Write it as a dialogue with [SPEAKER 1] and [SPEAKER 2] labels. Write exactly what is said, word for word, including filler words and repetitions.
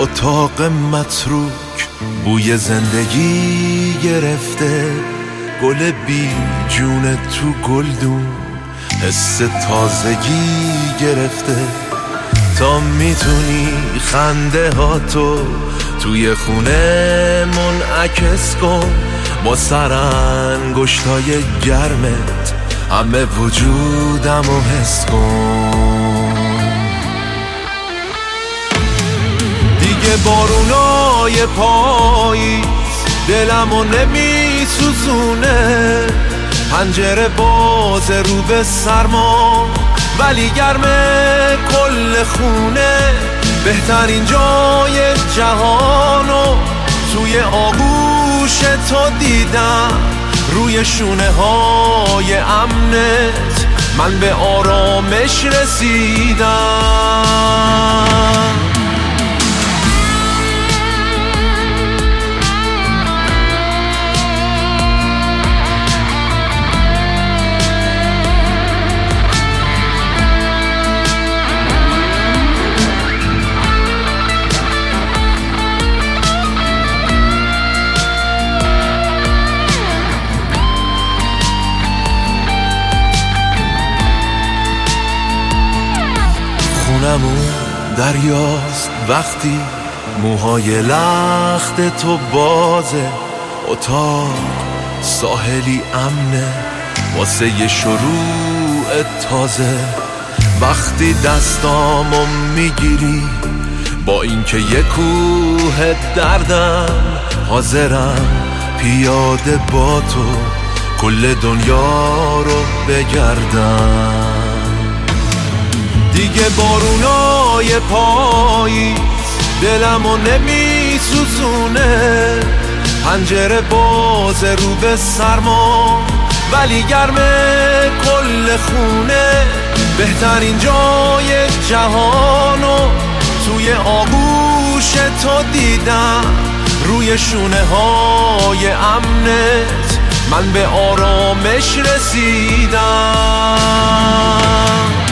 [SPEAKER 1] اتاق متروک بوی زندگی گرفته، گل بی جون تو گلدون حس تازگی گرفته. تا میتونی خنده ها تو توی خونه منعکس کن، با سرانگشتای گرمت همه وجودم رو حس کن. دیگه بارونای پاییز دلمو نمی سوزونه، پنجره باز رو به سرما ولی گرمه کل خونه. بهترین جای جهانو توی آغوش تو دیدم، روی شونه های امنت من به آرامش رسیدم. خونمون دریاست وقتی موهای لخت تو بازه، اتاق ساحلی امنه واسه یه شروع تازه. وقتی دستامو میگیری با اینکه یه کوه دردم، حاضرم پیاده با تو کل دنیا رو بگردم. دیگه بارونای پاییز دلمو نمی سوزونه، پنجره باز رو به سرما ولی گرمه کل خونه. بهترین جای جهانو توی آغوش تو دیدم، روی شونه های امنت من به آرامش رسیدم.